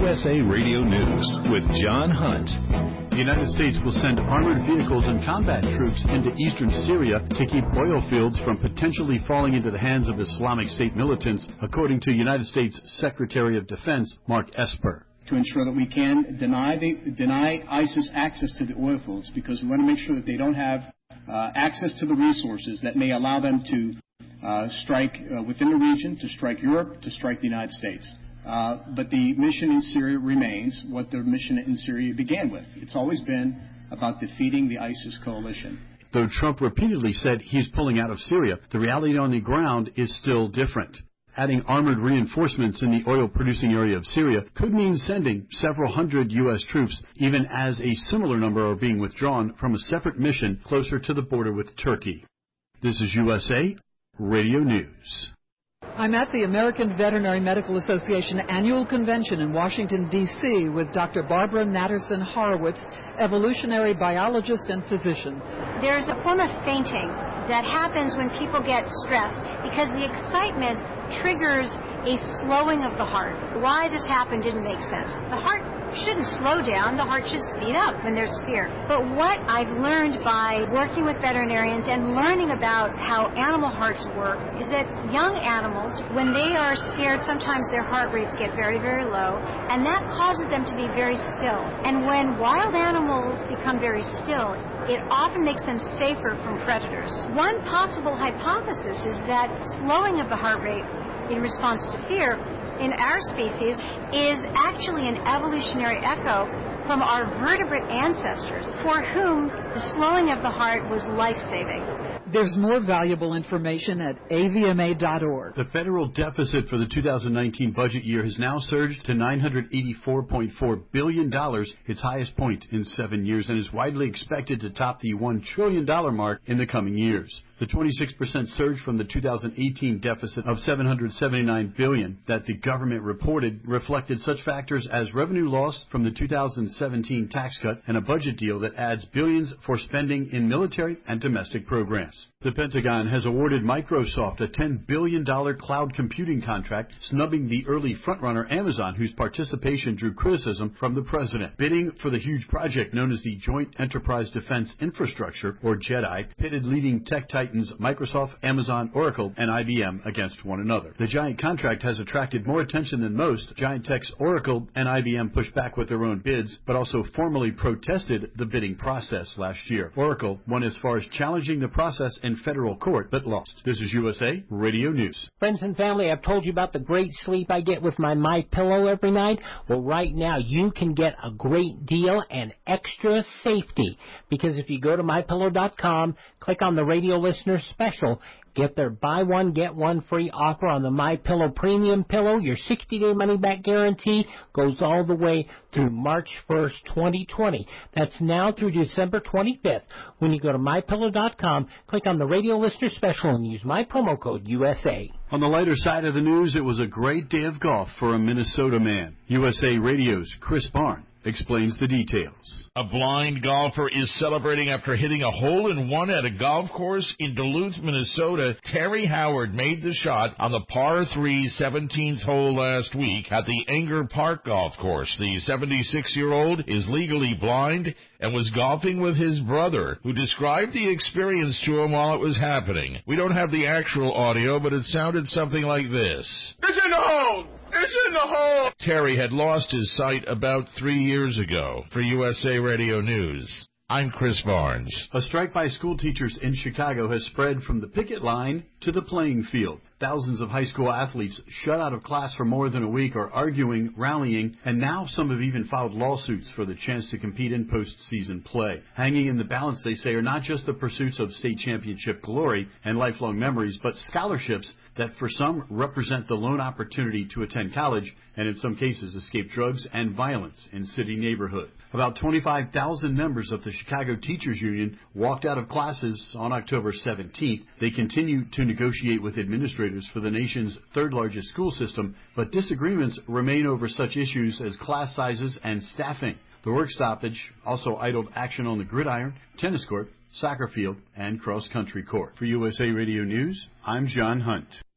USA Radio News with John Hunt. The United States will send armored vehicles and combat troops into eastern Syria to keep oil fields from potentially falling into the hands of Islamic State militants, according to United States Secretary of Defense Mark Esper. To ensure that we can deny ISIS access to the oil fields, because we want to make sure that they don't have access to the resources that may allow them to strike within the region, to strike Europe, to strike the United States. But the mission in Syria remains what the mission in Syria began with. It's always been about defeating the ISIS coalition. Though Trump repeatedly said he's pulling out of Syria, the reality on the ground is still different. Adding armored reinforcements in the oil-producing area of Syria could mean sending several hundred U.S. troops, even as a similar number are being withdrawn from a separate mission closer to the border with Turkey. This is USA Radio News. I'm at the American Veterinary Medical Association annual convention in Washington, D.C. with Dr. Barbara Natterson Horowitz, evolutionary biologist and physician. There's a form of fainting that happens when people get stressed because the excitement triggers a slowing of the heart. Why this happened didn't make sense. The heart shouldn't slow down. The heart should speed up when there's fear. But what I've learned by working with veterinarians and learning about how animal hearts work is that young animals, when they are scared, sometimes their heart rates get very, very low, and that causes them to be very still. And when wild animals become very still, it often makes them safer from predators. One possible hypothesis is that slowing of the heart rate in response to fear in our species is actually an evolutionary echo from our vertebrate ancestors for whom the slowing of the heart was life-saving. There's more valuable information at avma.org. The federal deficit for the 2019 budget year has now surged to $984.4 billion, its highest point in 7 years, and is widely expected to top the $1 trillion mark in the coming years. The 26% surge from the 2018 deficit of $779 billion that the government reported reflected such factors as revenue loss from the 2017 tax cut and a budget deal that adds billions for spending in military and domestic programs. The Pentagon has awarded Microsoft a $10 billion cloud computing contract, snubbing the early frontrunner Amazon, whose participation drew criticism from the president. Bidding for the huge project known as the Joint Enterprise Defense Infrastructure, or JEDI, pitted leading tech titans Microsoft, Amazon, Oracle, and IBM against one another. The giant contract has attracted more attention than most. Giant tech's Oracle and IBM pushed back with their own bids, but also formally protested the bidding process last year. Oracle went as far as challenging the process in federal court, but lost. This is USA Radio News. Friends and family, I've told you about the great sleep I get with my MyPillow every night. Well, right now you can get a great deal and extra safety, because if you go to MyPillow.com, click on the radio listener special, get their buy one, get one free offer on the MyPillow Premium Pillow. Your 60-day money-back guarantee goes all the way through March 1st, 2020. That's now through December 25th. When you go to MyPillow.com, click on the radio listener special and use my promo code USA. On the lighter side of the news, it was a great day of golf for a Minnesota man. USA Radio's Chris Barnes explains the details. A blind golfer is celebrating after hitting a hole-in-one at a golf course in Duluth, Minnesota. Terry Howard made the shot on the par 3 17th hole last week at the Enger Park golf course. The 76-year-old is legally blind and was golfing with his brother, who described the experience to him while it was happening. We don't have the actual audio, but it sounded something like this. It's in the hole! It's in the hole! Terry had lost his sight about 3 years ago. For USA Radio News, I'm Chris Barnes. A strike by school teachers in Chicago has spread from the picket line to the playing field. Thousands of high school athletes shut out of class for more than a week are arguing, rallying, and now some have even filed lawsuits for the chance to compete in postseason play. Hanging in the balance, they say, are not just the pursuits of state championship glory and lifelong memories, but scholarships that for some represent the lone opportunity to attend college and in some cases escape drugs and violence in city neighborhoods. About 25,000 members of the Chicago Teachers Union walked out of classes on October 17th. They continue to negotiate with administrators for the nation's third-largest school system, but disagreements remain over such issues as class sizes and staffing. The work stoppage also idled action on the gridiron, tennis court, soccer field, and cross-country court. For USA Radio News, I'm John Hunt.